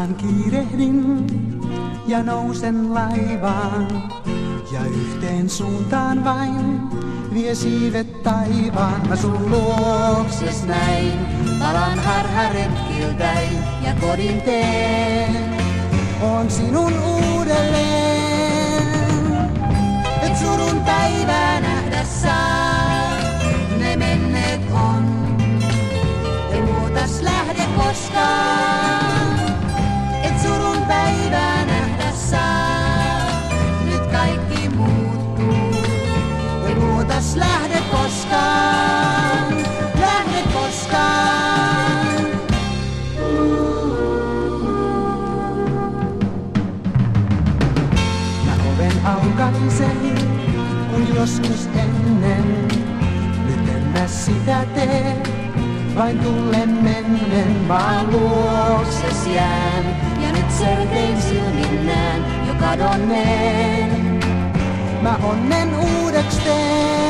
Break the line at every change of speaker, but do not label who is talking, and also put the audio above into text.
Pian kiirehdin ja nousen laivaan. Ja yhteen suuntaan vain vie siivet taivaan. Mä sun luokses näin, palan harharetkiltäin ja kodin teen. On sinun uudelleen, et surun päivää nähdä saa. Ne menneet on, ei muutas lähde koskaan. Et surun päivää nähdä saa, nyt kaikki muuttuu. Ei muutas lähde koskaan, lähde koskaan. Mä oven aukaisen, kun joskus ennen. Nyt en mä sitä tee, vain tullen mennen. Maan luokses jään, ja nyt selkein silmin näen jo kadonneen. Mä onnen uudeks teen.